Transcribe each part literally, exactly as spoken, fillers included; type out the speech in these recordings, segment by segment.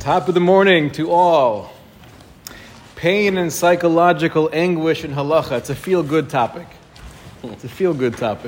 Top of the morning to all. Pain and psychological anguish in halacha. It's a feel-good topic. It's a feel-good topic.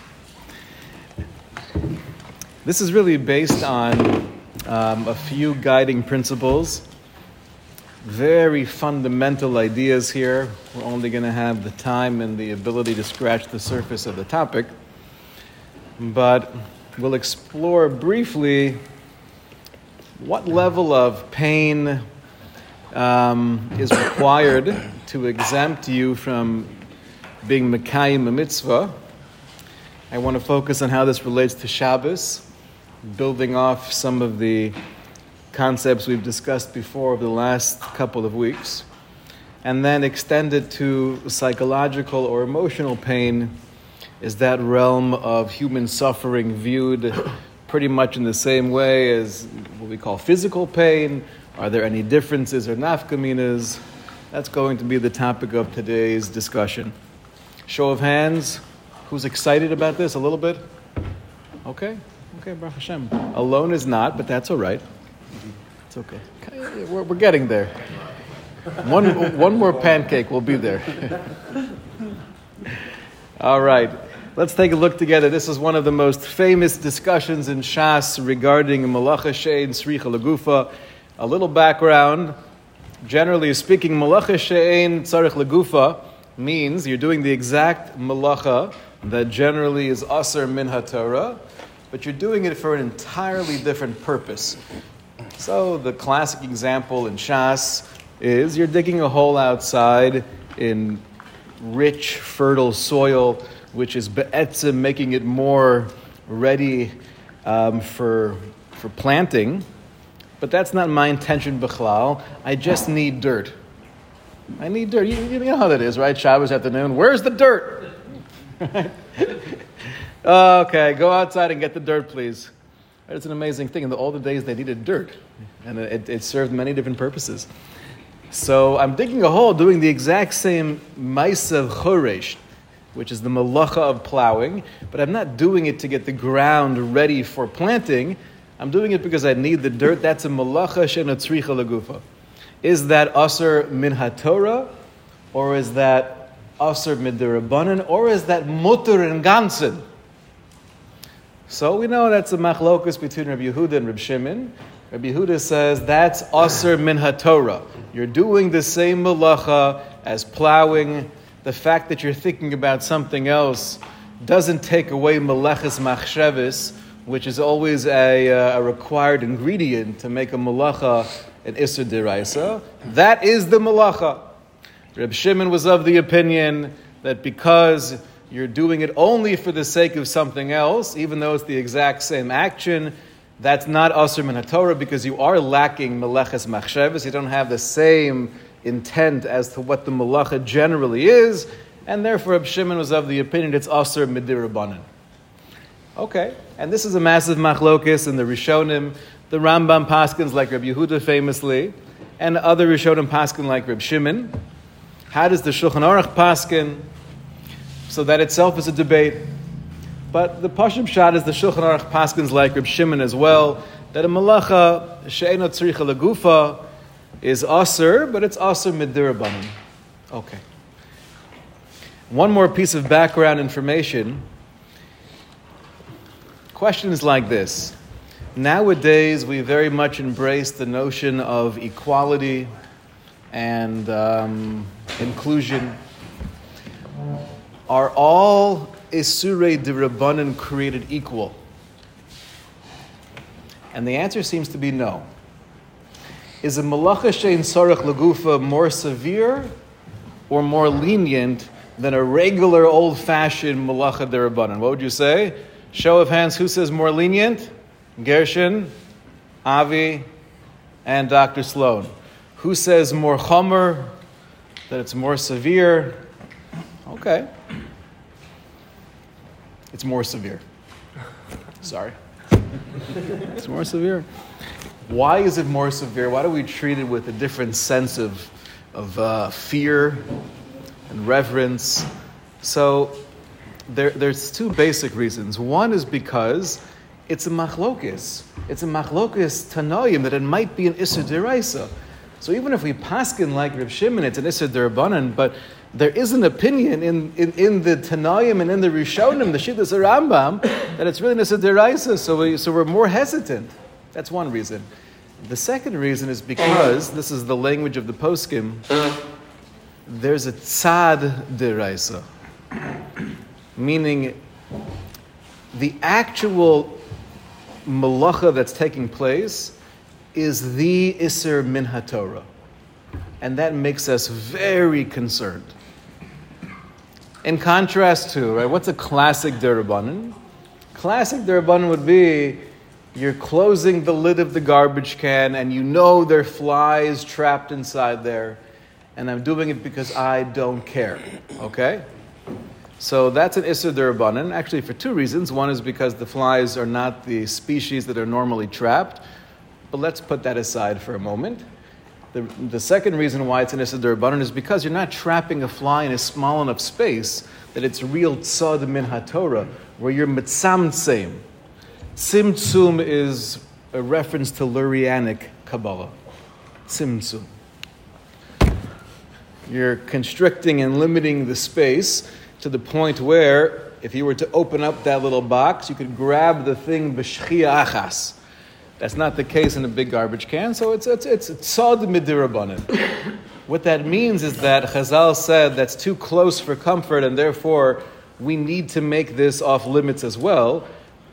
This is really based on um, a few guiding principles. Very fundamental ideas here. We're only going to have the time and the ability to scratch the surface of the topic. But we'll explore briefly what level of pain um, is required to exempt you from being Mekayim a mitzvah. I want to focus on how this relates to Shabbos, building off some of the concepts we've discussed before over the last couple of weeks, and then extend it to psychological or emotional pain. Is that realm of human suffering viewed pretty much in the same way as what we call physical pain? Are there any differences or nafkaminas? That's going to be the topic of today's discussion. Show of hands. Who's excited about this a little bit? Okay. Okay, Baruch Hashem. Alone is not, but that's all right. It's okay. okay we're, we're getting there. One, one more pancake, we'll be there. All right. Let's take a look together. This is one of the most famous discussions in Shas regarding Malacha She'ein Tzricha Lagufa. A little background. Generally speaking, Malacha She'ein Tzarich Lagufa means you're doing the exact malacha that generally is Aser Min HaTorah, but you're doing it for an entirely different purpose. So the classic example in Shas is you're digging a hole outside in rich, fertile soil, which is be'etzim, making it more ready um, for for planting. But that's not my intention, b'chlal. I just need dirt. I need dirt. You, you know how that is, right? Shabbos afternoon. Where's the dirt? Okay, go outside and get the dirt, please. It's an amazing thing. In the older days, they needed dirt, and it, it served many different purposes. So I'm digging a hole, doing the exact same ma'asav choresh, which is the malacha of plowing, but I'm not doing it to get the ground ready for planting. I'm doing it because I need the dirt. That's a malacha she'eina tzricha lagufa. Is that aser min haTorah, or is that aser midirabanan, or is that mutter in ganzen? So we know that's a machlokus between Rabbi Yehuda and Rabbi Shimon. Rabbi Yehuda says that's aser min haTorah. You're doing the same malacha as plowing. The fact that you're thinking about something else doesn't take away meleches machshevis, which is always a, uh, a required ingredient to make a malacha an isur deraisa. That is the malacha. Reb Shimon was of the opinion that because you're doing it only for the sake of something else, even though it's the exact same action, that's not asur min haTorah because you are lacking meleches machshevis. You don't have the same intent as to what the malacha generally is, and therefore Reb Shimon was of the opinion it's asur midirabanan. Okay, and this is a massive machlokis in the Rishonim. The Rambam paskins like Reb Yehuda famously, and other Rishonim paskin like Reb Shimon. How does the Shulchan Aruch paskin? So that itself is a debate. But the Pashim Shad is the Shulchan Aruch paskins like Reb Shimon as well, that a malacha she'eina tzricha lagufa is aser, but it's aser midirabanan. Okay. One more piece of background information. Question is like this. Nowadays, we very much embrace the notion of equality and um, inclusion. Are all isurei dirabanan created equal? And the answer seems to be no. Is a malacha she'ein tzarich lagufa more severe or more lenient than a regular old-fashioned malacha derabanan? What would you say? Show of hands, who says more lenient? Gershon, Avi, and Doctor Sloan. Who says more chomer, that it's more severe? Okay. It's more severe. Sorry. It's more severe. Why is it more severe? Why do we treat it with a different sense of, of uh, fear and reverence? So there, there's two basic reasons. One is because it's a machlokis. It's a machlokis tanoim that it might be an Isser Deraisa. So even if we paskin like Reb Shimon, it's an Isser Derabanan, but there is an opinion in, in, in the Tanoim and in the Rishonim, the Shittas Rambam, that it's really an Isser Deraisa, so, we, so we're more hesitant. That's one reason. The second reason is because, this is the language of the poskim, there's a tzad deraisa, meaning the actual malacha that's taking place is the Isser min HaTorah. And that makes us very concerned. In contrast to, right, what's a classic derabanan? Classic derabanan would be, you're closing the lid of the garbage can and you know there are flies trapped inside there, and I'm doing it because I don't care. Okay? So that's an Isser Derabanan, actually for two reasons. One is because the flies are not the species that are normally trapped, but let's put that aside for a moment. The, the second reason why it's an Isser Derabanan is because you're not trapping a fly in a small enough space that it's real tzad min HaTorah, where you're mitzamtseim. Tzimtzum is a reference to Lurianic Kabbalah. Tzimtzum. You're constricting and limiting the space to the point where, if you were to open up that little box, you could grab the thing b'shchia achas. That's not the case in a big garbage can, so it's it's it's tzad midirabanan. What that means is that Chazal said that's too close for comfort, and therefore we need to make this off limits as well.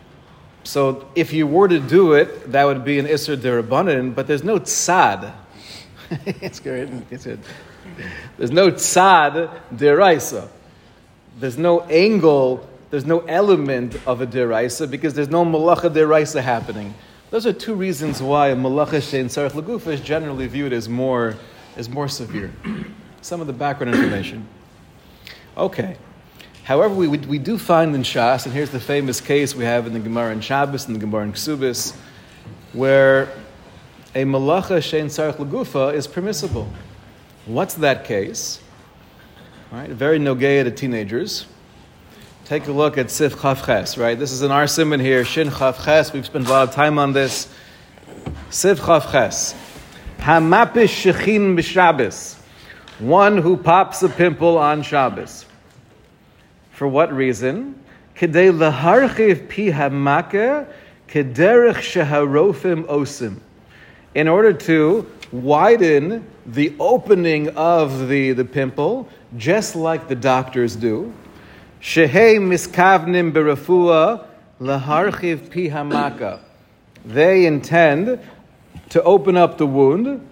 So if you were to do it, that would be an Isser Derabanan, but there's no tzad. It's great. It's good. There's no tzad deraisa. There's no angle, there's no element of a deraisa because there's no malacha deraisa happening. Those are two reasons why a malacha shein tzarich legufa is generally viewed as more, as more severe. Some of the background information. Okay. However, we, we do find in Shas, and here's the famous case we have in the Gemara in Shabbos and the Gemara in Ksubis, where a malacha shein tzarich legufa is permissible. What's that case? All right, very nogea to teenagers. Take a look at Sif Chaf Ches, right? This is in our simon here, Shin Chaf Ches. We've spent a lot of time on this. Sif Chaf Ches. Hamapish shechin b'Shabbos. One who pops a pimple on Shabbos. For what reason? Kedei laharchiv pi hamake kederech sheharofim osim. In order to widen the opening of the, the pimple, just like the doctors do. Shehei miskavnim berafua laharchiv pi hamaka. They intend to open up the wound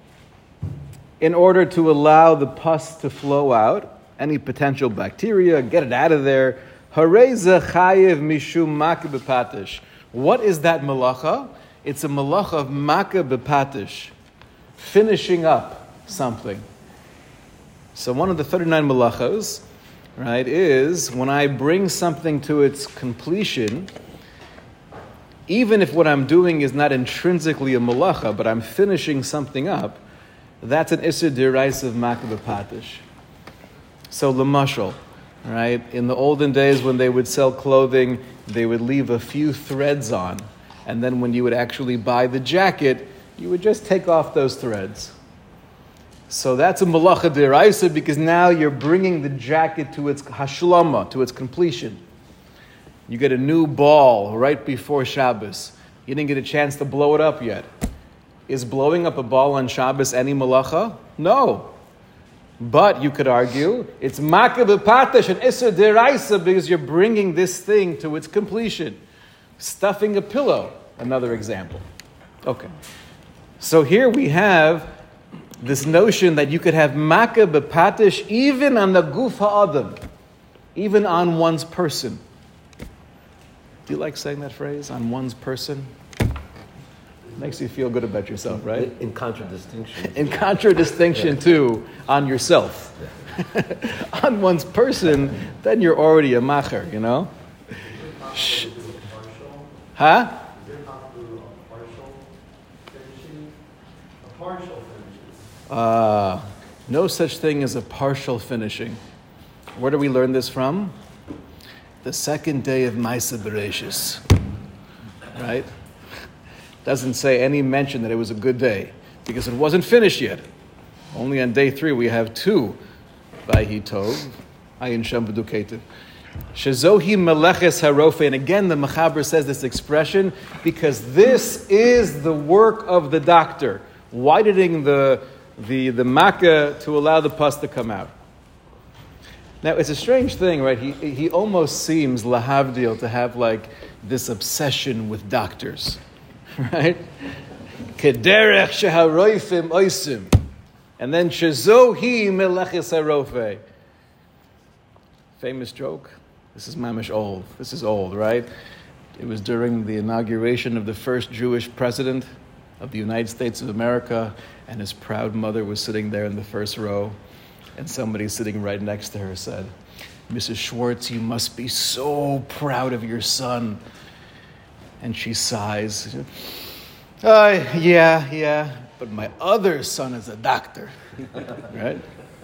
in order to allow the pus to flow out, any potential bacteria, get it out of there. Hareza chayev mishum maka bepatish. What is that malacha? It's a malacha of maka bepatish, finishing up something. So one of the thirty-nine malachos, right, is when I bring something to its completion, even if what I'm doing is not intrinsically a malacha, but I'm finishing something up, that's an Isser Deraisa of maka bepatish. So l'mashal, right? In the olden days when they would sell clothing, they would leave a few threads on. And then when you would actually buy the jacket, you would just take off those threads. So that's a malacha deraisa because now you're bringing the jacket to its hashlama, to its completion. You get a new ball right before Shabbos. You didn't get a chance to blow it up yet. Is blowing up a ball on Shabbos any malacha? No. But you could argue it's maka b'patash and isser deraisa because you're bringing this thing to its completion. Stuffing a pillow, another example. Okay. So here we have this notion that you could have maka b'patash even on the guf ha'adam, even on one's person. Do you like saying that phrase, on one's person? Makes you feel good about yourself, right? In contradistinction. In contradistinction, yeah. to on yourself. Yeah. On one's person, then you're already a macher, you know? Shh. Huh? Uh, no such thing as a partial finishing. Where do we learn this from? The second day of Maaseh Bereshis. right? Doesn't say any mention that it was a good day, because it wasn't finished yet. Only on day three we have two. Vayhi tov, ayin sham v'duketiv. Shezohi meleches harofe. And again, the Mechaber says this expression because this is the work of the doctor, widening the the the makkah to allow the pus to come out. Now, it's a strange thing, right? He he almost seems lahavdil to have like this obsession with doctors, right? Kederech sheharoifim oisim, and then shezohi meleches harofe. Famous joke. This is mamish old. This is old, right? It was during the inauguration of the first Jewish president of the United States of America, and his proud mother was sitting there in the first row, and somebody sitting right next to her said, "Missus Schwartz, you must be so proud of your son." And she sighs, uh, yeah, yeah, but my other son is a doctor, right?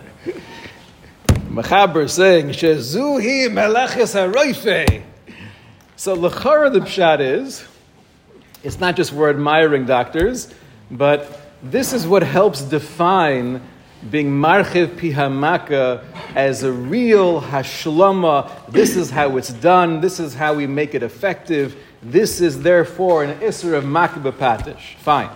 Mechaber saying, Shezuhi meleches haroife. So l'chara the pshat is, it's not just we're admiring doctors, but this is what helps define being marchiv pihamaka as a real hashlama. This is how it's done. This is how we make it effective. This is therefore an isser of makah b'patish. Fine.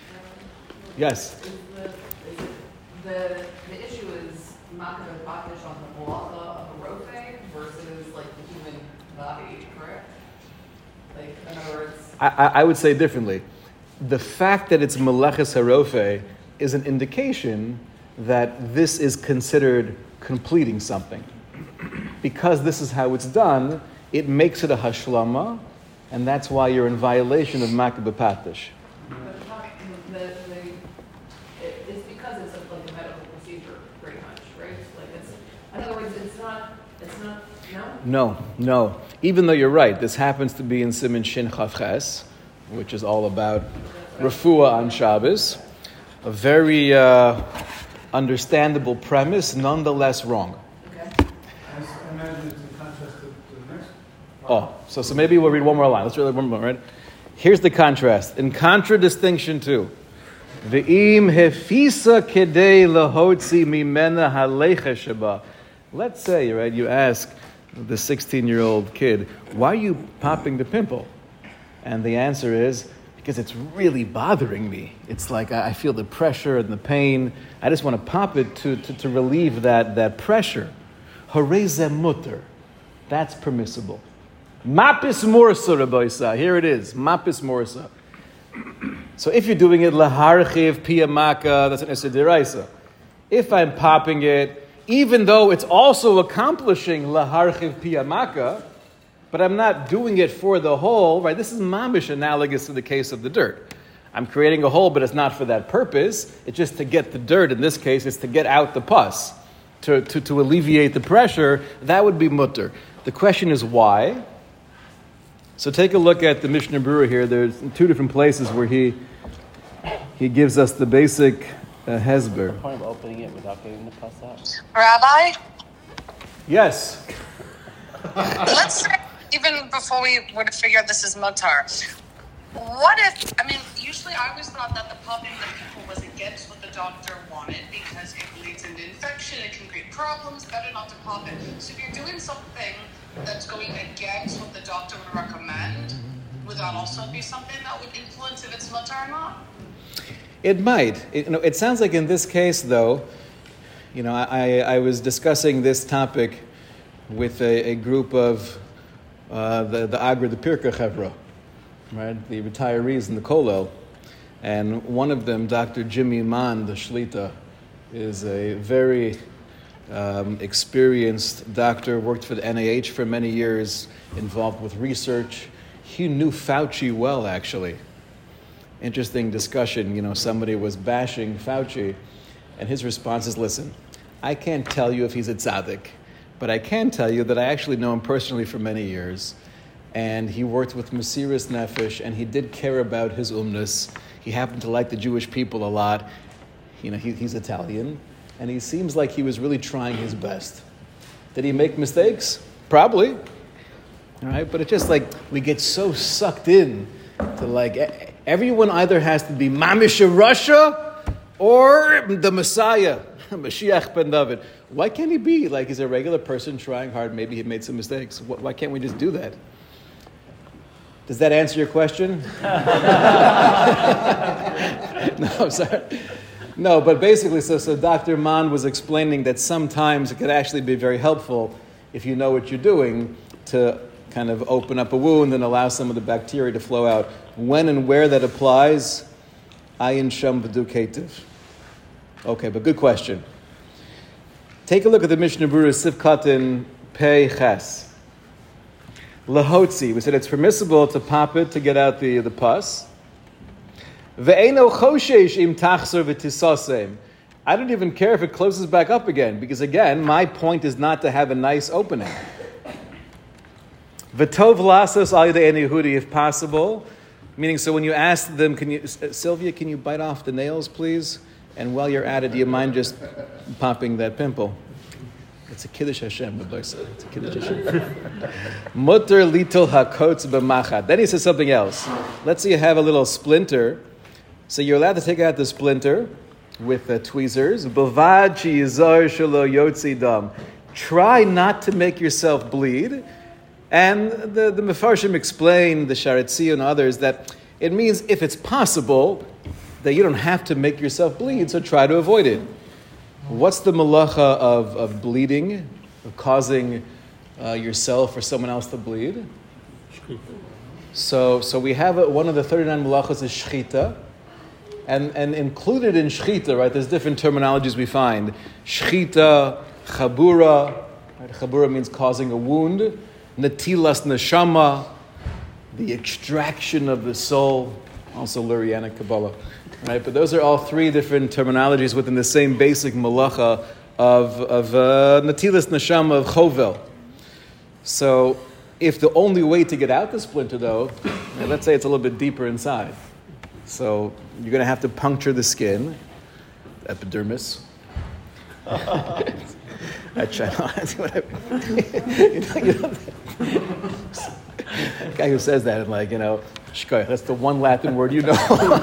Yes? Is the, is it, the, the issue is makah b'patish on the halacha of a rofe versus like the human body, correct? Like, in other words... I, I would say differently. The fact that it's meleches harofe is an indication that this is considered completing something. Because this is how it's done, it makes it a hashlama, and that's why you're in violation of makah b'patish. The, the, it, it's because it's a, like a medical procedure, pretty much, right? Like it's, in other words, it's not, it's not, no? No, no. Even though you're right, this happens to be in Siman Shin Chav Ches, which is all about refuah on Shabbos. A very uh, understandable premise, nonetheless wrong. Okay. I imagine it's in contrast to, to the next. Oh, so so maybe we'll read one more line. Let's read one more, right? Here's the contrast. In contradistinction to Ve'im hefisa kedei lahotzi mimena halecha sheba. Let's say, right, you ask the sixteen-year-old kid, why are you popping the pimple? And the answer is, because it's really bothering me. It's like I feel the pressure and the pain. I just want to pop it to, to, to relieve that, that pressure. Harei mutter. That's permissible. Mapis morsa, Rabbi Isa. Here it is. Mapis morsa. So if you're doing it laharchiv piyamaka, that's an Issa Deraisa. If I'm popping it, even though it's also accomplishing laharchiv piyamaka, but I'm not doing it for the hole, right? This is mamish analogous to the case of the dirt. I'm creating a hole, but it's not for that purpose. It's just to get the dirt. In this case, it's to get out the pus, to, to, to alleviate the pressure. That would be mutter. The question is why? So take a look at the Mishnah Berurah here. There's two different places where he he gives us the basic uh, hesber. The point of opening it without getting the pus out. Rabbi, Yes. let's say, even before we were to figure out this is mutar, what if, I mean, usually I always thought that the popping the pimple was against what the doctor wanted because it leads into infection, it can create problems, better not to pop it. So if you're doing something that's going against what the doctor would recommend, would that also be something that would influence if it's mutar or not? It might. It, you know, it sounds like in this case, though, you know, I, I was discussing this topic with a, a group of uh, the, the Agra, the Pirka Chevra, right, the retirees in the Kollel. And one of them, Doctor Jimmy Mann, the Shlita, is a very um, experienced doctor, worked for the N I H for many years, involved with research. He knew Fauci well, actually. Interesting discussion. You know, somebody was bashing Fauci, and his response is, listen, I can't tell you if he's a tzaddik, but I can tell you that I actually know him personally for many years, and he worked with Mesiris Nefesh, and he did care about his umnus. He happened to like the Jewish people a lot. You know, he, he's Italian, and he seems like he was really trying his best. Did he make mistakes? Probably. All right, but it's just like we get so sucked in To like, e- everyone either has to be Mamish Russia or the Messiah, Mashiach ben David. Why can't he be like he's a regular person trying hard? Maybe he made some mistakes. Wh- Why can't we just do that? Does that answer your question? No, I'm sorry. No, but basically, so, so Doctor Mann was explaining that sometimes it could actually be very helpful if you know what you're doing to kind of open up a wound and allow some of the bacteria to flow out. When and where that applies, ayin sham v'du ketiv. Okay, but good question. Take a look at the Mishnah Berurah Sivkatin Pei Ches. Lahotzi, we said it's permissible to pop it to get out the, the pus. Ve'eno choshesh im tachzor v'tisasem. I don't even care if it closes back up again, because again, my point is not to have a nice opening. V'tov lasos al yedei ein Yehudi, if possible. Meaning, so when you ask them, can you, Sylvia, can you bite off the nails, please? And while you're at it, do you mind just popping that pimple? It's a Kiddush Hashem, it's a Kiddush Hashem. Mutter litol hakotz b'machat. Then he says something else. Let's say you have a little splinter. So you're allowed to take out the splinter with the tweezers. Bavad sheyizar shelo yotzi dam. Try not to make yourself bleed. And the, the Mefarshim explain, the Sharetzi and others, that it means if it's possible, that you don't have to make yourself bleed, so try to avoid it. What's the malacha of, of bleeding, of causing uh, yourself or someone else to bleed? So, so we have a, one of the thirty-nine malachas is shchita, and, and included in shchita, right, there's different terminologies we find. Shchita, chabura, right, chabura means causing a wound, natilas neshama, the extraction of the soul, also Lurianic Kabbalah. Right, but those are all three different terminologies within the same basic malacha of of uh, natilas neshama, of chovel. So, if the only way to get out the splinter, though, let's say it's a little bit deeper inside, so you're going to have to puncture the skin, epidermis. I try not. you know, you know, the guy who says that, and like, you know, shkoyach, that's the one Latin word you know.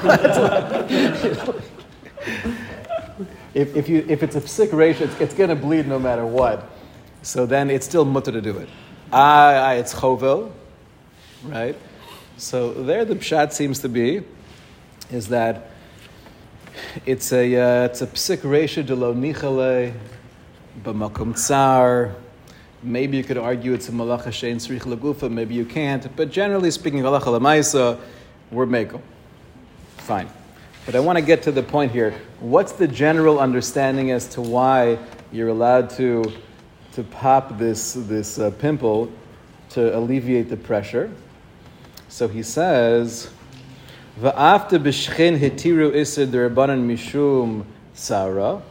if, if, you, if it's a psik ratio, it's, it's going to bleed no matter what. So then it's still mutter to do it. Ah, ah it's chovel, right? So there the pshat seems to be, is that it's a uh, it's a psik ratio de lo nichale, b'makom tsar. Maybe you could argue it's a malacha shein tzrich lagufa, maybe you can't. But generally speaking, halacha lemaisa, we're mekel. Fine. But I want to get to the point here. What's the general understanding as to why you're allowed to to pop this this uh, pimple to alleviate the pressure? So he says, "Va'afta b'shchin hitiru iser derabanan mishum tzara."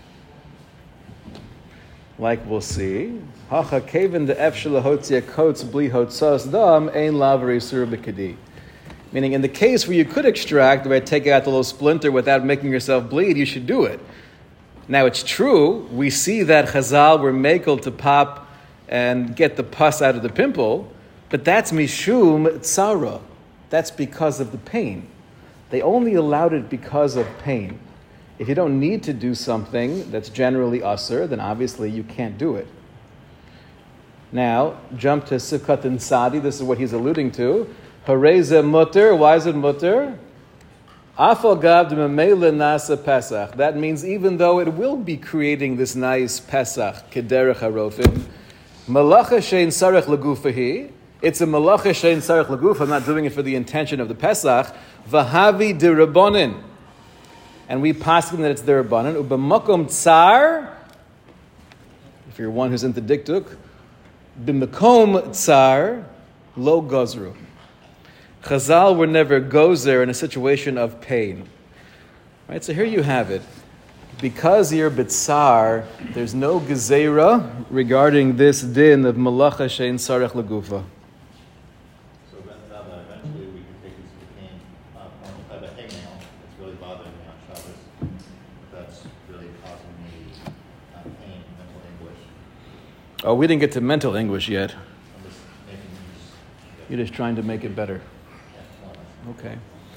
Like we'll see. Hacha kevin de efshel hotzia kotes bli hotzas dam ein lavari sur b'kadi. Meaning, in the case where you could extract, right, take out the little splinter without making yourself bleed, you should do it. Now, it's true, we see that Chazal were makel to pop and get the pus out of the pimple, but that's mishum tzara. That's because of the pain. They only allowed it because of pain. If you don't need to do something that's generally asur, then obviously you can't do it. Now, jump to Sivkat and Sadi. This is what he's alluding to. Hareze mutter. Why is it mutter? Afal gav d'memela nasa pesach. That means even though it will be creating this nice pesach, kederech harofim, malacha shein sarech lagufahi. It's a malacha shein sarech laguf. I'm not doing it for the intention of the pesach. Vahavi dirabonin. And we paskin that it's dirabonin. Ubamakom tsar. If you're one who's into diktuk, b'makom tsar lo gozru. Chazal were never gozer in a situation of pain. Right, so here you have it. Because you're bitsar, there's no gezerah regarding this din of malacha shein sarech lagufa. So eventually we can take this to pain. Uh, if I have a hangnail that's really bothering me on Shabbos, that's really causing me uh, pain, mental anguish. Oh, we didn't get to mental anguish yet. I'm just making these. You're just trying to make it better. Yeah, well, that's- Okay.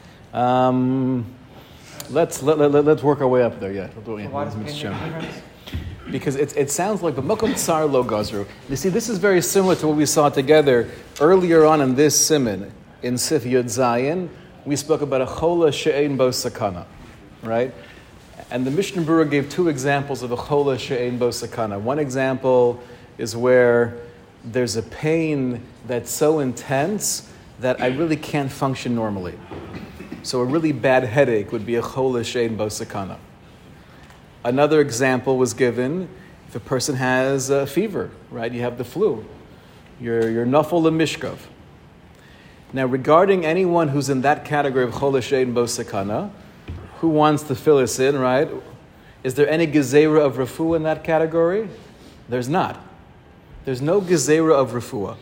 Um, let's let, let, let, let's work our way up there. Yeah. So why does pain make a difference? Because it, it sounds like b'makom tsar lo gazru. You see, this is very similar to what we saw together earlier on in this siman in Sif Yud Zayin. We spoke about a chola she'ein bo sakana, right? And the Mishnah Berurah gave two examples of a chola she'ein bo sakana. One example is where there's a pain that's so intense that I really can't function normally. So a really bad headache would be a chola she'ein bo sakana. Another example was given if a person has a fever, right? You have the flu. You're, you're nafol lemishkav. Now, regarding anyone who's in that category of chola she'ein bo sakana, who wants to fill us in, right? Is there any gezerah of refuah in that category? There's not. There's no gezerah of refuah.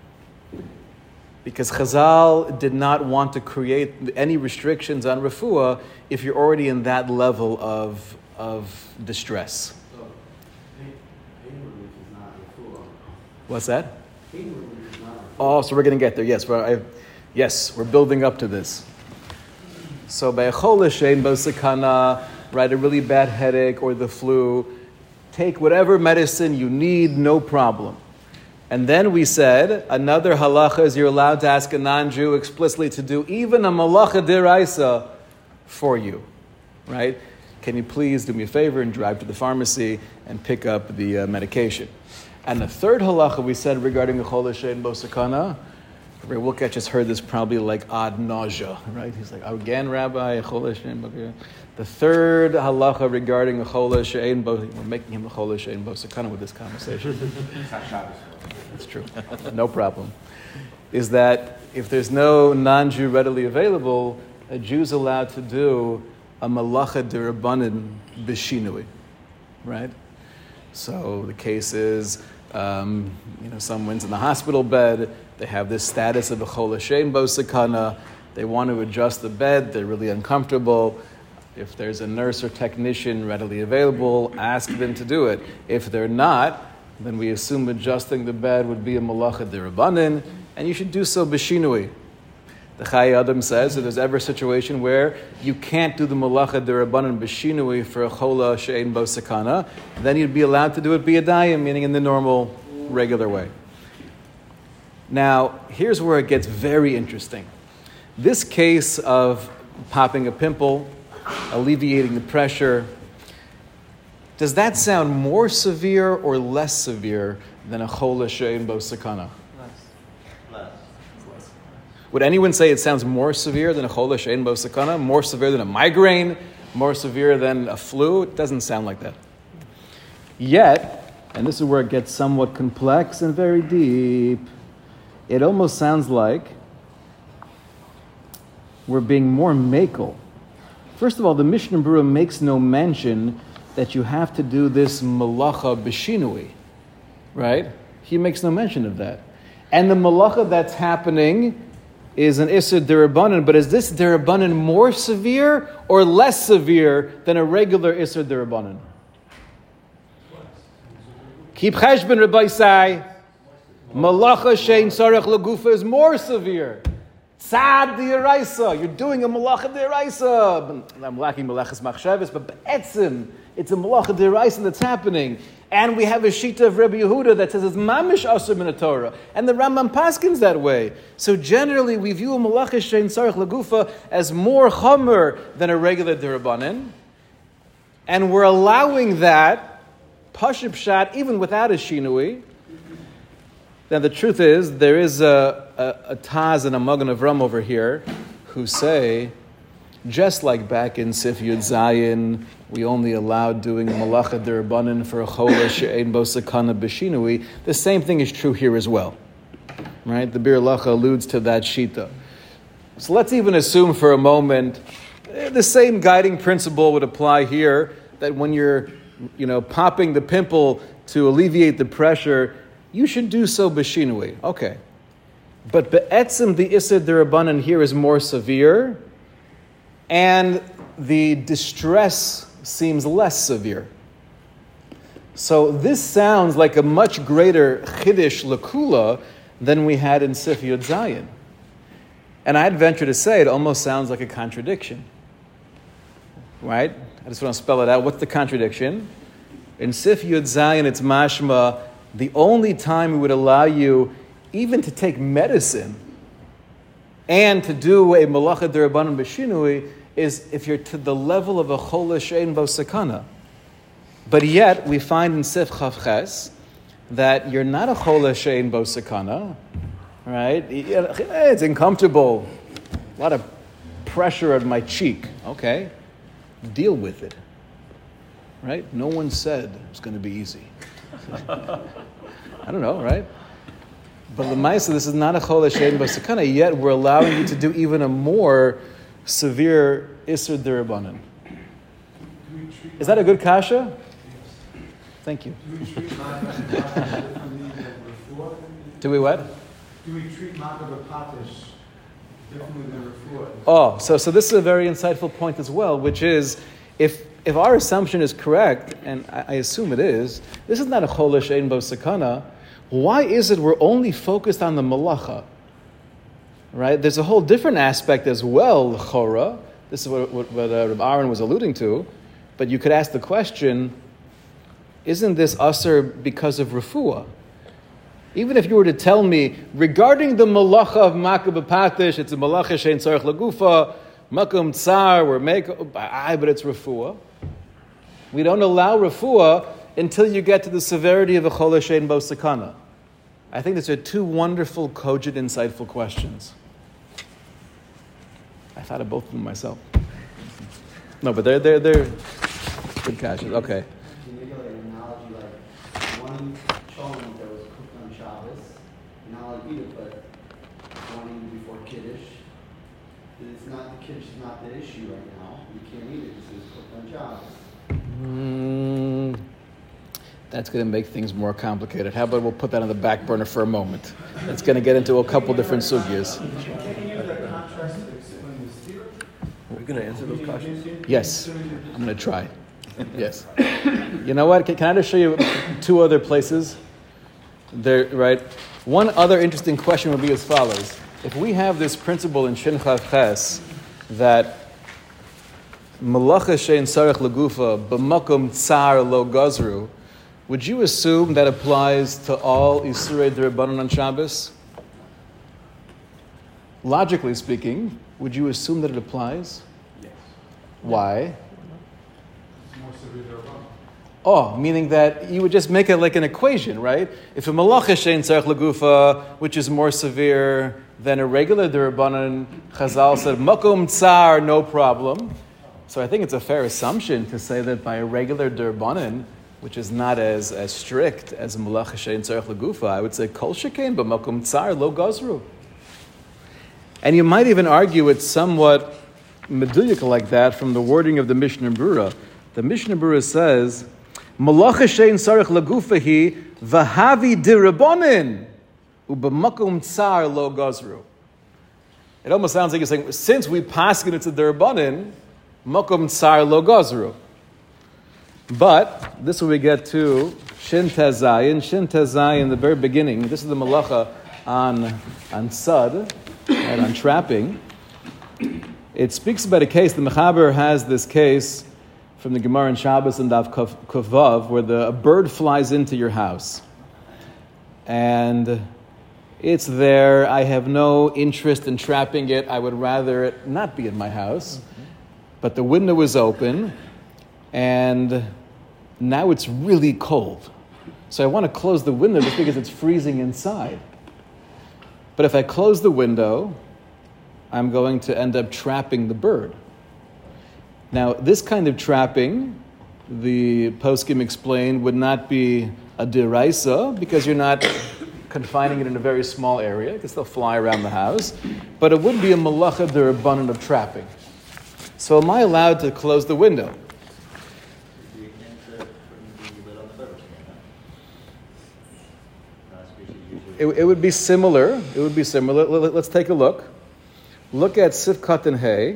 Because Chazal did not want to create any restrictions on refuah if you're already in that level of, of distress. So, pain, pain relief is not refuah. What's that? Pain relief is not refuah. Oh, so we're going to get there. Yes, we're, I, yes, we're building up to this. So by a chola she'ein bo sakana, right, a really bad headache or the flu, take whatever medicine you need, no problem. And then we said, another halacha is you're allowed to ask a non-Jew explicitly to do even a malacha deraisa for you, right? Can you please do me a favor and drive to the pharmacy and pick up the uh, medication? And the third halacha we said regarding the chola she'ein bo sakana, Rabbi Wilkach just heard this probably like ad nausea, right? He's like, again, Rabbi, chola she'ein bo sakana. The third halacha regarding a chola she'ein bo, we're making him a chola she'ein bo sakana with this conversation. That's true. No problem. Is that if there's no non-Jew readily available, a Jew's allowed to do a malacha d'Rabbanan b'shinui, right? So the case is, um, you know, someone's in the hospital bed, they have this status of a chola she'ein bo sakana, they want to adjust the bed, they're really uncomfortable. If there's a nurse or technician readily available, ask them to do it. If they're not, then we assume adjusting the bed would be a malacha d'Rabbanan, and you should do so b'shinui. The Chai Adam says that there's ever a situation where you can't do the malacha d'Rabbanan b'shinui for a chola she'ein bo sakana, then you'd be allowed to do it b'yadayim, meaning in the normal, regular way. Now, here's where it gets very interesting. This case of popping a pimple, alleviating the pressure, does that sound more severe or less severe than a chola she'ein bo sakana? Less. Would anyone say it sounds more severe than a chola she'ein bo sakana? More severe than a migraine? More severe than a flu? It doesn't sound like that. Yet, and this is where it gets somewhat complex and very deep, it almost sounds like we're being more makel. First of all, the Mishnah Berurah makes no mention that you have to do this malacha b'shinui, right? He makes no mention of that. And the malacha that's happening is an Isser D'Rabbanan, but is this D'Rabbanan more severe or less severe than a regular Isser D'Rabbanan? Keep cheshbon, Rabbi Sai. Malacha she'ein sarach lagufa is more severe. Tzad d'Oraisa. You're doing a malacha d'Oraisa. I'm lacking malachas machshavos, but be'etzim, it's a malacha d'Oraisa that's happening. And we have a shita of Rabbi Yehuda that says it's mamish asur min Torah. And the Rambam paskins that way. So generally, we view a malacha she'ein sarach lagufa as more chomer than a regular d'Rabbanan. And we're allowing that, pashut pshat, even without a shinui. Now the truth is, there is a, a, a Taz and a Magen Avram over here who say, just like back in Sif Yud Zayin, we only allowed doing malacha d'Rabbanan for a chola she'ein bo sakana b'shinui, the same thing is true here as well. Right? The Bir Lacha alludes to that shita. So let's even assume for a moment, the same guiding principle would apply here, that when you're, you know, popping the pimple to alleviate the pressure, you should do so b'shinui. Okay. But be'etzim, the Isser D'Rabbanan here is more severe, and the distress seems less severe. So this sounds like a much greater chiddush l'kula than we had in Sif Yud Zayin. And I'd venture to say it almost sounds like a contradiction. Right? I just want to spell it out. What's the contradiction? In Sif Yud Zayin, it's mashma, the only time we would allow you even to take medicine and to do a malacha d'Rabbanan b'shinui is if you're to the level of a chola she'ein bo sakana. But yet, we find in Sif Chav Ches that you're not a chola she'ein bo sakana, right? It's uncomfortable. A lot of pressure on my cheek. Okay. Deal with it. Right? No one said it's going to be easy. I don't know, right? But L'maisa, this is not a chol she'ein bo sakana, yet we're allowing you to do even a more severe Isser D'Rabbanan. Is that a good kasha? Thank you. Do we treat Makav differently than Refuah? Do we what? Do we treat Makav Patish differently than Refuah? Oh, so so this is a very insightful point as well, which is if if our assumption is correct, and I, I assume it is, this is not a chol she'ein bo sakana. Why is it we're only focused on the malacha? Right? There's a whole different aspect as well, chora. This is what, what, what uh, Reb Aaron was alluding to. But you could ask the question, isn't this usher because of refuah? Even if you were to tell me, regarding the malacha of Makav Patish, it's a malacha she'ein tzarech lagufa, makom tsar, we're make, ah, but it's refuah. We don't allow refuah until you get to the severity of a chol she'ein bo sakana. I think these are two wonderful, cogent, insightful questions. I thought of both of them myself. No, but they're they're they're good catches. Okay. Can you make like an analogy like one cholent that was cooked on Shabbos, you're not allowed to eat it, but one eaten before Kiddush. It's not the Kiddush is not the issue right now. You can't eat it because it's cooked on Shabbos. Mm, that's going to make things more complicated. How about we'll put that on the back burner for a moment? It's going to get into a couple different sugyas. Can you use that contrast to explain the steer? Are we going to answer those questions? Yes, I'm going to try. Yes. You know what? Can, can I just show you two other places? There, right? One other interesting question would be as follows. If we have this principle in Shin Chav Ches that malacha she'ein tzarech lagufa b'makom tsar lo gazru, would you assume that applies to all Isurei D'Rabbanan on Shabbos? Logically speaking, would you assume that it applies? Yes. Why? It's more severe than Rabbanan. Oh, meaning that you would just make it like an equation, right? If a malacha she'ein tzarech lagufa, which is more severe than a regular D'Rabbanan, Chazal said, makom tsar, no problem. So I think it's a fair assumption to say that by a regular D'Rabbanan, which is not as, as strict as a malacha she'ein tzarech lagufa, I would say kol shekain b'makom tsar lo gazru. And you might even argue it's somewhat meduyik like that from the wording of the Mishnah Berurah. The Mishnah Berurah says, malacha she'ein tzarech lagufa hi v'havi d'Rabbanan u'b'makom tsar lo gazru. It almost sounds like you're saying, since we paskin it's a d'Rabbanan, makom tsar lo gazru. But this is where we get to Shin Tezayin. Shin Tezayin, the very beginning. This is the malacha on on sad, and on trapping. It speaks about a case. The Mechaber has this case from the Gemara in Shabbos and Daf Kuvav, where the, a bird flies into your house, and it's there. I have no interest in trapping it. I would rather it not be in my house. But the window is open, and now it's really cold. So I want to close the window just because it's freezing inside. But if I close the window, I'm going to end up trapping the bird. Now, this kind of trapping, the poskim explained, would not be a deraisa because you're not confining it in a very small area. It can still fly around the house. But it would be a malacha d'Rabbanan of trapping. So am I allowed to close the window? You can't uh, put the lid on the beverage can, huh? Uh, species usually- It, it would be similar. It would be similar. Let, let's take a look. Look at Sifkat and Hay.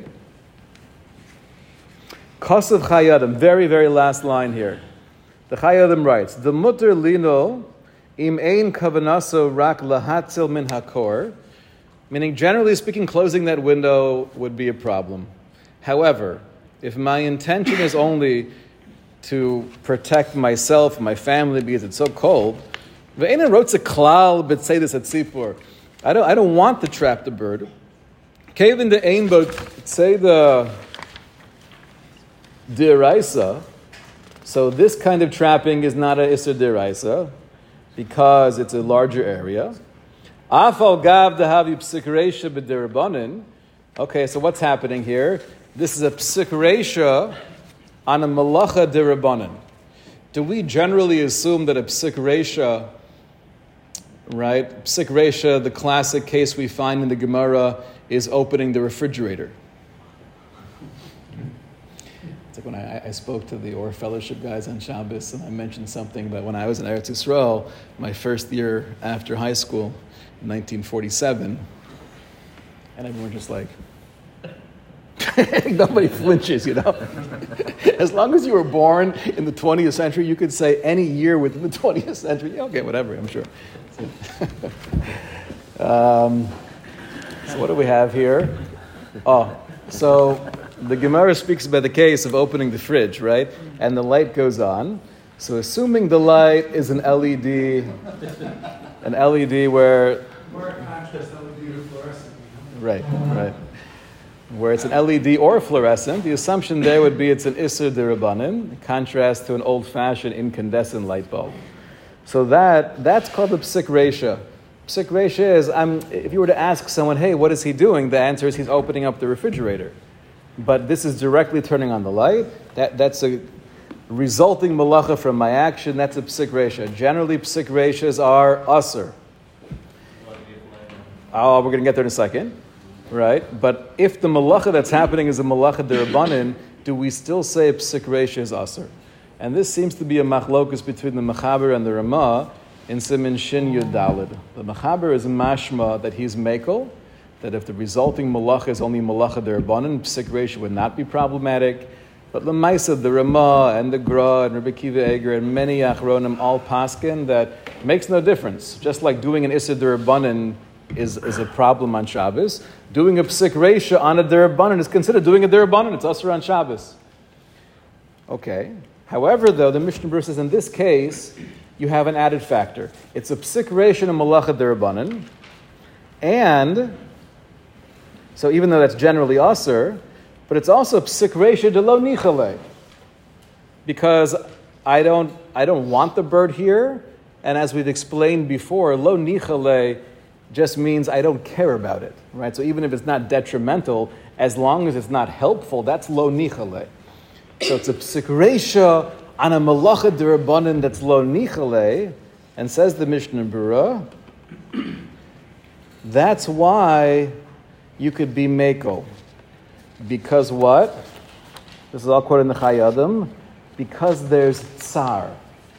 Kosav Chayadim, very, very last line here. The Chayadim writes, the mutter lino im ein kavanaso rak lahatzil min hakor, Meaning, generally speaking, closing that window would be a problem. However, if my intention is only to protect myself, my family, because it's so cold, Ve'enin wrote a klal b'tzeidas atzipur. I don't, I don't want to trap the bird. Kevin the ein bo say the deraisa. So this kind of trapping is not a isser deraisa because it's a larger area. Afal gav dehavi psikaresha b'derabanan. Okay, so what's happening here? This is a psikaresha on a malacha derabanan. Do we generally assume that a psikaresha, right? Psikaresha, the classic case we find in the Gemara, is opening the refrigerator. It's like when I, I spoke to the Or Fellowship guys on Shabbos, and I mentioned something about when I was in Eretz Yisrael, my first year after high school, nineteen forty-seven, and everyone just like, nobody flinches, you know. As long as you were born in the twentieth century, you could say any year within the twentieth century. Yeah, okay, whatever, I'm sure. um, so what do we have here? Oh, so the Gemara speaks about the case of opening the fridge, right? And the light goes on. So assuming the light is an L E D, an L E D where... More contrast L E D to fluorescent. Right, right. Where it's an L E D or fluorescent, the assumption there would be it's an Isser D'Rabbanan, in contrast to an old-fashioned incandescent light bulb. So that that's called the Psik Reisha. Psik Reisha is, I'm, if you were to ask someone, hey, what is he doing? The answer is he's opening up the refrigerator. But this is directly turning on the light. That That's a resulting malacha from my action. That's a Psik Reisha. Generally, Psik Reishas are Asr. Oh, we're going to get there in a second. Right? But if the malacha that's happening is a malacha derabanan, do we still say psik reisha is aser? And this seems to be a machlokus between the Mechaber and the Ramah in Siman Shin Yud Daled. The Mechaber is mashma that he's mekel, that if the resulting malacha is only malacha derabanan, psik reisha would not be problematic. But Lamaisa, the Ramah and the Gra and Rabbi Kiva Eger and many Achronim all paskin that makes no difference. Just like doing an Issa derabanan is, is a problem on Shabbos, doing a psik reisha on a derabanan is considered doing a derabanan. It's also on Shabbos. Okay. However, though, the Mishnah Berurah says in this case, you have an added factor. It's a psik reisha and a malacha derabanan. And, so even though that's generally aser, but it's also psik reisha de lo nichale. Because I don't, I don't want the bird here. And as we've explained before, lo nichale just means I don't care about it, right? So even if it's not detrimental, as long as it's not helpful, that's lo nichale. So it's a psik reisha on a malacha derabanan that's lo nichale, and says the Mishnah Berurah, that's why you could be mekel. Because what? This is all quoted in the Chayadim. Because there's tsar.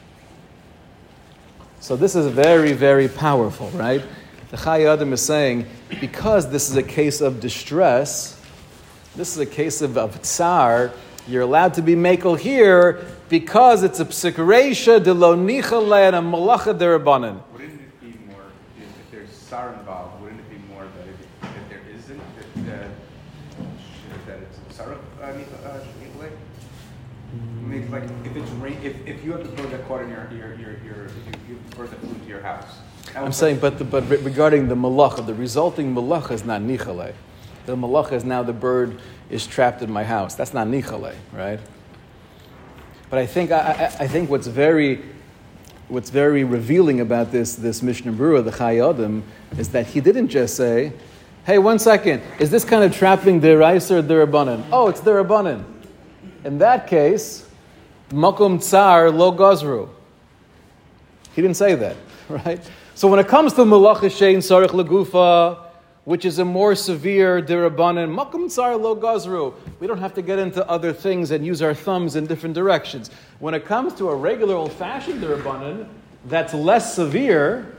So this is very, very powerful, right? The Chayadim is saying, because this is a case of distress, this is a case of, of tsar, you're allowed to be mekel here because it's a psik reisha de lo nichale and a malacha derabanan. Wouldn't it be more, if, if there's tsar involved, wouldn't it be more that if, if there isn't, that, uh, that it's a tsar uh, nichale? I mean, like, if it's rain, if, if you have the bird that caught in your, your, your, your if you, you have the bird that flew into your house. I'm saying, but the, but regarding the malacha, the resulting malacha is not nichale. The malacha is now the bird is trapped in my house. That's not nichale, right? But I think I, I, I think what's very what's very revealing about this this Mishnah Berurah, the Chayadim, is that he didn't just say, "Hey, one second, is this kind of trapping deraisa or derabanan?" Oh, it's derabanan. In that case, makom tsar lo gazru. He didn't say that, right? So when it comes to malacha shein sarich legufa, which is a more severe derabanan, makom tsar lo gazru, we don't have to get into other things and use our thumbs in different directions. When it comes to a regular old-fashioned derabanan that's less severe,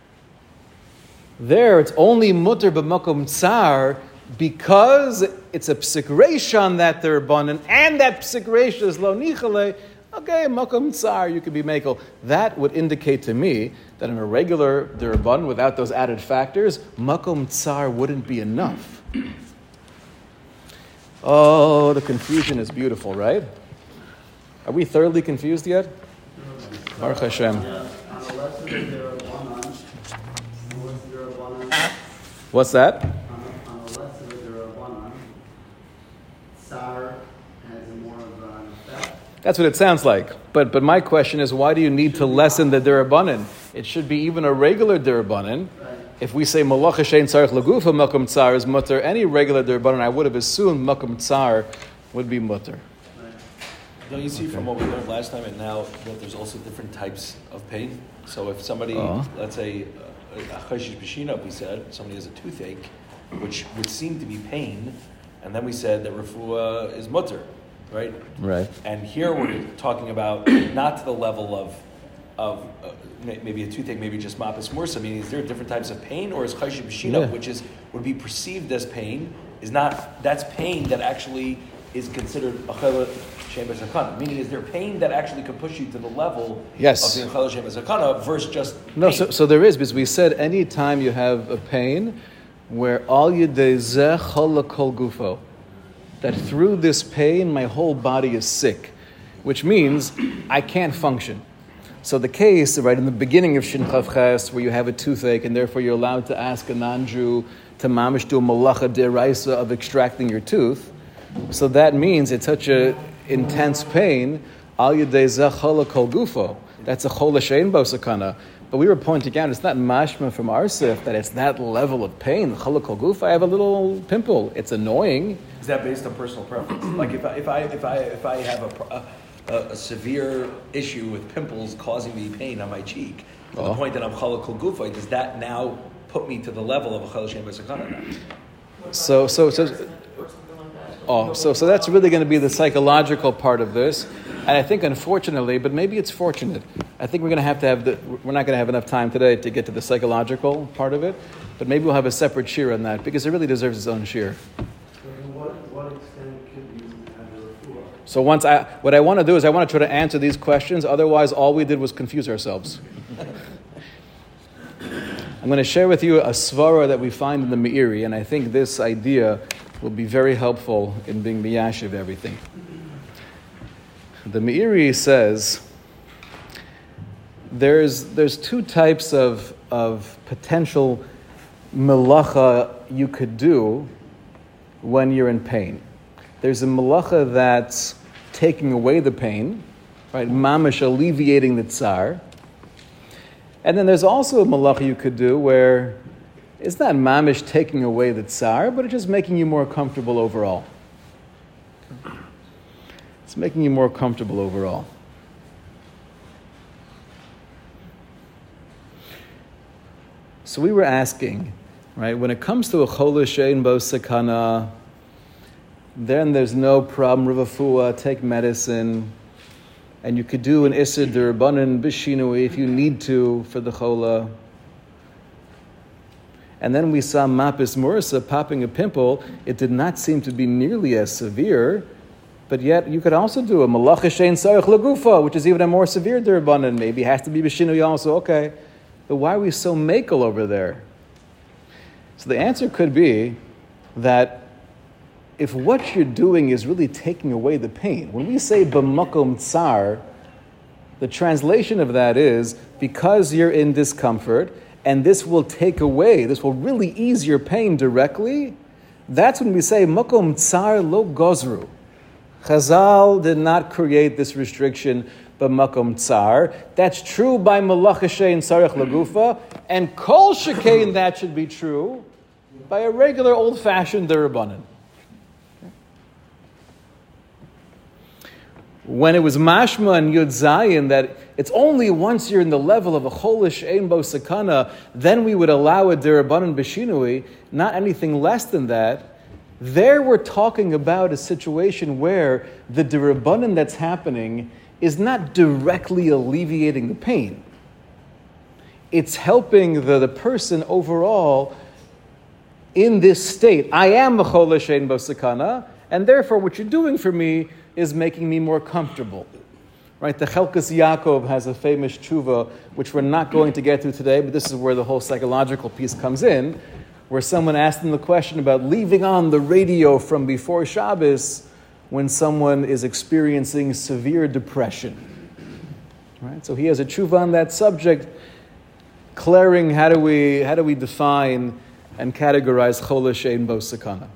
there it's only mutter b'makom tsar because it's a psik reisha on that derabanan, and that psik reisha is lo nichale. Okay, makom tsar, you could be makel. That would indicate to me that in a regular derabban, without those added factors, makom tsar wouldn't be enough. Oh, the confusion is beautiful, right? Are we thoroughly confused yet? Baruch Hashem. On the left of it, there are one on. What's there are one on? What's that? On the, on the left of it, there are one on. Tsar has more of an effect. That's what it sounds like. But but my question is, why do you need to lessen the derabanan? It should be even a regular derabanan. Right. If we say malacha shein tzarich lagufa makom tsar is mutter, any regular derabanan, I would have assumed makom tsar would be mutter. Don't you see from what we learned last time and now that there's also different types of pain? So if somebody, Uh-huh. let's say, a chashish b'shina, we said, somebody has a toothache, which would seem to be pain, and then we said that refuah is mutter, right? Right. And here we're talking about not to the level of of uh, may- maybe a toothache, maybe just mapis mursa, meaning is there different types of pain, or is chashish b'shina, Yeah. which is would be perceived as pain, is not, that's pain that actually is considered achela shem b'zakana. Meaning, is there pain that actually could push you to the level Yes. of the achela shem b'zakana versus just No, pain? so, so there is, because we said any time you have a pain where all yedei zeh chala kol gufo, that through this pain my whole body is sick, which means I can't function. So the case, right, in the beginning of Shin Chav Ches, where you have a toothache and therefore you're allowed to ask a non-Jew to mamish do a malacha deraisa of extracting your tooth, so that means it's such a intense pain, al yedei zeh chala kol gufo. That's a chol shein bo sakana. But we were pointing out, it's not mashma from our sif that it's that level of pain. Chala kol gufo, I have a little pimple. It's annoying. Is that based on personal preference? Like if I if I if I if I have a pro- a, a severe issue with pimples causing me pain on my cheek, to Oh. the point that I'm chalak kol gufay, does that now put me to the level of a chal shem b'sakana? So, so, so, Or something like that. oh, so, so that's really going to be the psychological part of this. And I think, unfortunately, but maybe it's fortunate, I think we're going to have to have the, we're not going to have enough time today to get to the psychological part of it, but maybe we'll have a separate shir on that, because it really deserves its own shir. So to what, what extent could you have a refuah? So once I, what I want to do is I want to try to answer these questions, otherwise all we did was confuse ourselves. I'm going to share with you a svara that we find in the Meiri, and I think this idea will be very helpful in being miyashiv everything. The Meiri says there's there's two types of of potential melacha you could do when you're in pain. There's a melacha that's taking away the pain, right? Mamish alleviating the tsar. And then there's also a malacha you could do where it's not mamish taking away the tsar, but it's just making you more comfortable overall. It's making you more comfortable overall. So we were asking, right, when it comes to a chol shein bo sakana, then there's no problem, rivafua, take medicine, and you could do an Isser D'Rabbanan B'Shinui if you need to for the Chola. And then we saw Mapis Mursa popping a pimple. It did not seem to be nearly as severe, but yet you could also do a Malacha Shein Sarich Lagufa, which is even a more severe D'Rabbanan. Maybe it has to be B'Shinui also, okay. But why are we so makel over there? So the answer could be that if what you're doing is really taking away the pain, when we say b'makom tsar, the translation of that is because you're in discomfort and this will take away, this will really ease your pain directly, that's when we say makom tsar lo gozru. Chazal did not create this restriction b'makom tsar. That's true by malacha shein sarich lagufa, and kol shekein that should be true by a regular old-fashioned d'Rabbanan. When it was mashma and yud zayin that it's only once you're in the level of a cholish ein bo sakana, then we would allow a d'Rabbanan b'shinui, not anything less than that. There we're talking about a situation where the d'Rabbanan that's happening is not directly alleviating the pain. It's helping the, the person overall in this state. I am a cholish ein bo sakana, and therefore what you're doing for me is making me more comfortable, Right? The Chelkas Yaakov has a famous tshuva, which we're not going to get to today, but this is where the whole psychological piece comes in, where someone asked him the question about leaving on the radio from before Shabbos when someone is experiencing severe depression. Right? So he has a tshuva on that subject, declaring how do we how do we define and categorize Chol She'ein Bo Sakana.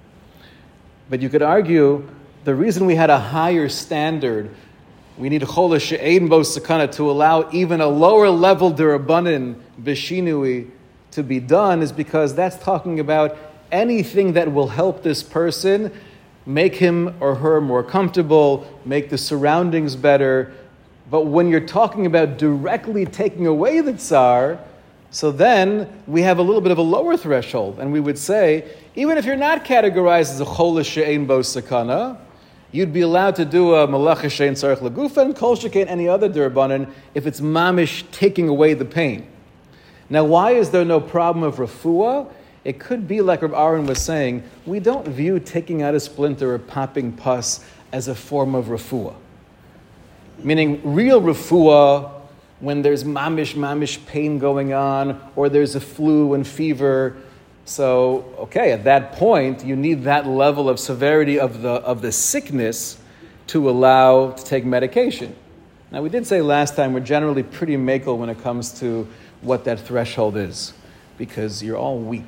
But you could argue the reason we had a higher standard, we need Chol She'ein Bo Sakana to allow even a lower level D'Rabbanan B'Shinui to be done, is because that's talking about anything that will help this person make him or her more comfortable, make the surroundings better. But when you're talking about directly taking away the tsar, so then we have a little bit of a lower threshold, and we would say, even if you're not categorized as a Chol She'ein Bo Sakana, you'd be allowed to do a Malacha She'ein Tzarech Lagufa and Kol Shekain any other D'Rabbanan if it's mamish taking away the pain. Now, why is there no problem of refuah? It could be like Reb Aaron was saying, we don't view taking out a splinter or popping pus as a form of refuah. Meaning, real refuah, when there's mamish, mamish pain going on, or there's a flu and fever. So, okay, at that point, you need that level of severity of the of the sickness to allow to take medication. Now, we did say last time we're generally pretty makel when it comes to what that threshold is, because you're all weak,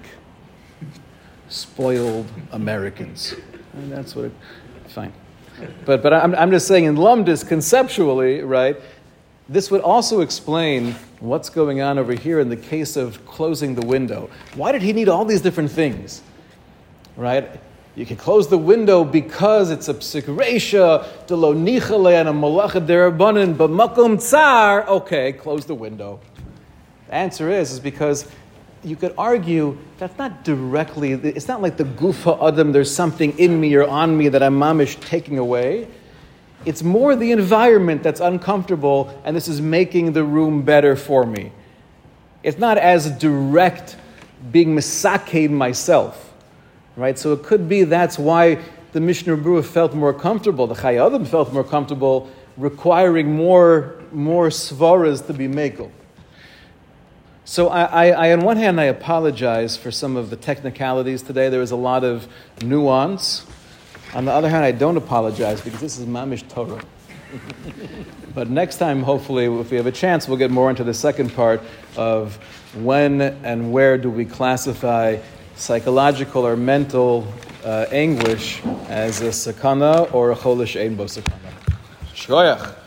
spoiled Americans. And that's what it, fine. But but I'm I'm just saying in Lumdis, conceptually, right, this would also explain what's going on over here in the case of closing the window. Why did he need all these different things? Right? You can close the window because it's a psik reisha, de lo nichale, and a malacha derabanan, but makom tsar, okay, close the window. The answer is, is because you could argue that's not directly, it's not like the gufa adam, there's something in me or on me that I'm mamish taking away. It's more the environment that's uncomfortable, and this is making the room better for me. It's not as direct being misaked myself, right? So it could be that's why the Mishnah Berurah felt more comfortable, the Chai Adam felt more comfortable requiring more, more svaras to be makel. So I, I, I, on one hand, I apologize for some of the technicalities today. There was a lot of nuance. On the other hand, I don't apologize because this is mamish Torah. But next time, hopefully, if we have a chance, we'll get more into the second part of when and where do we classify psychological or mental uh, anguish as a sakana or a chol she'ein bo sakana. Shkoyach.